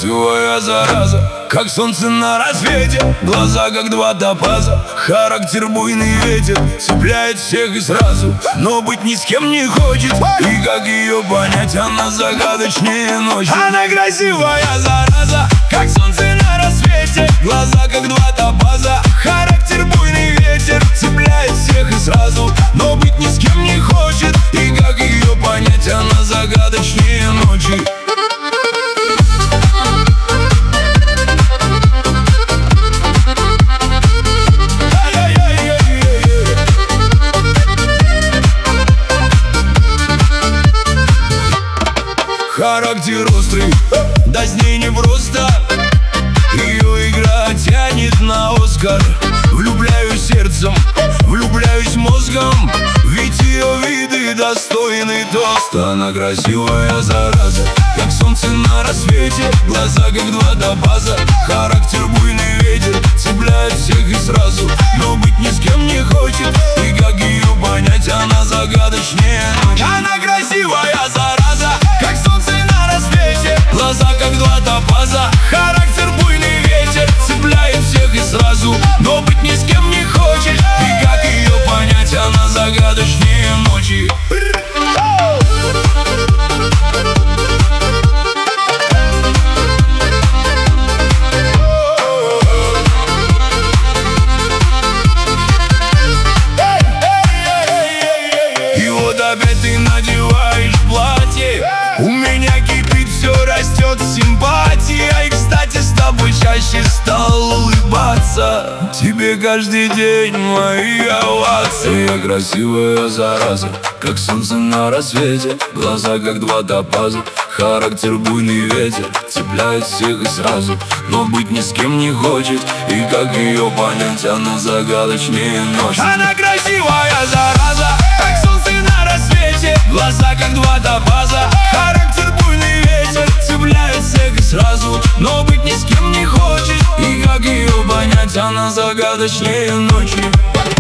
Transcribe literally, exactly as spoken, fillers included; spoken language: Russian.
красивая зараза, как солнце на рассвете, глаза как два топаза. Характер буйный ветер, цепляет всех и сразу, но быть ни с кем не хочет. И как ее понять, она загадочнее ночи. Она красивая зараза, как солнце на рассвете, глаза как два топаза. Характер буйный ветер, цепляет всех и сразу, но быть ни с кем не хочет. И как ее понять, она загадочнее ночи. Характер острый, да с ней не просто. Ее игра тянет на Оскар. Влюбляюсь сердцем, влюбляюсь мозгом, ведь ее виды достойны тоста. Она красивая зараза, как солнце на рассвете, глаза как два топаза. Характер буйный ветер, цепляет всех и сразу, но быть ни с кем не хочет. И как ее понять, она загадочнее ночи. Она красивая зараза, как солнце на рассвете, глаза как два топаза. Характер буйный ветер, цепляет всех и сразу, но быть ни с кем не хочет. И как ее понять, она загадочнее ночи. И вот опять ты надеваешь платье, у меня кипит, все растет симпатия. И, кстати, с тобой чаще стал улыбаться, тебе каждый день мои овации. Я красивая зараза, как солнце на рассвете, глаза как два топаза. Характер буйный ветер, цепляет всех и сразу, но быть ни с кем не хочет. И как ее понять, она загадочнее ночи. Она красивая зараза, как солнце на рассвете, глаза как два топаза. Характер буйный ветер, цепляет всех и сразу, но быть ни с кем не хочет. И как ее понять, она загадочнее ночи.